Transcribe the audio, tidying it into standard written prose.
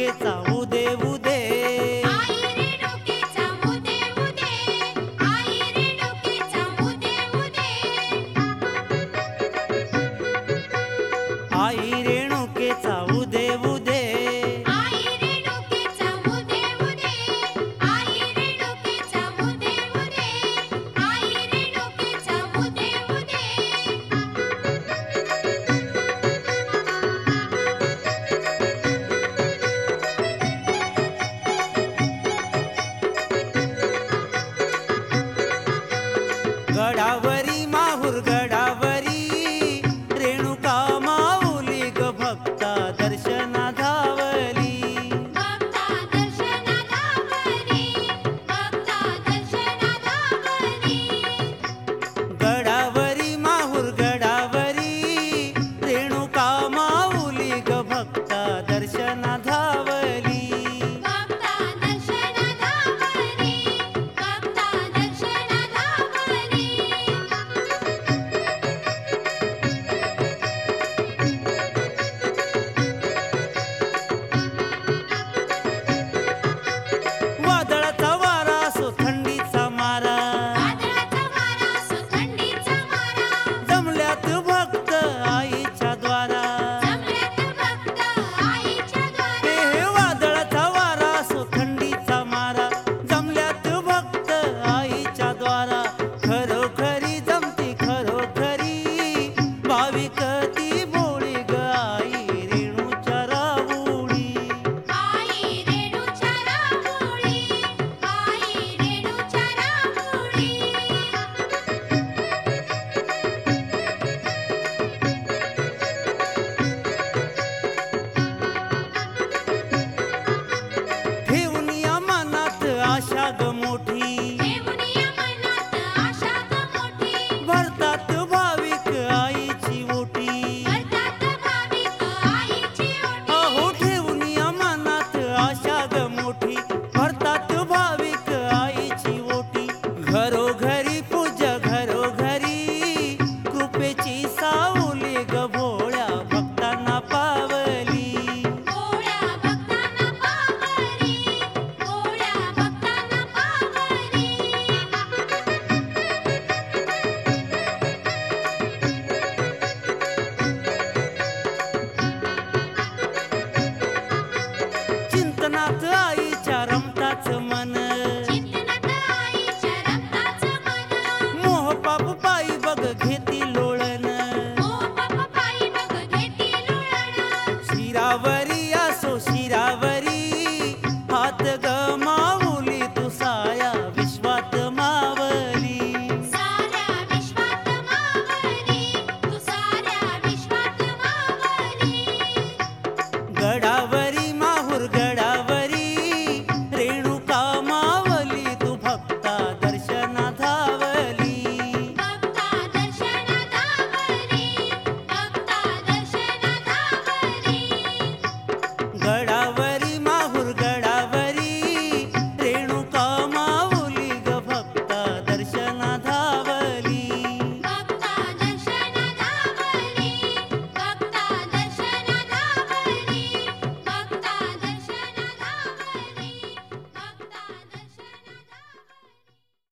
रेणुकेचा उदे उदे आई रेणुकेचा उदे उदे आई रेणुकेचा उदे उदे आई रेणुकेचा उदे उदे आई रेणुकेचा उदे उदे आई रेणुकेचा उदे उदे आई रेणुकेचा उदे उदे गडावरी माहुर गडावरी रेणुका माऊली ग भक्ता दर्शना धावली भक्ता दर्शना धावली भक्ता दर्शना धावली गडावरी माहुर गडावरी रेणुका माऊली ग भक्ता दर्शना धावली भक्ता दर्शना धावली भक्ता दर्शना धावली वादळाचा वारा असो थंडीचा मारा वादळाचा वारा असो थंडीचा मारा जमल्यात भक्त आईच्या द्वारा जमल्यात भक्त आईच्या द्वारा हे वादळाचा वारा असो थंडीचा मारा जमल्यात भक्त आईच्या द्वारा खरोखरी जमती खरोखरी भाविक ती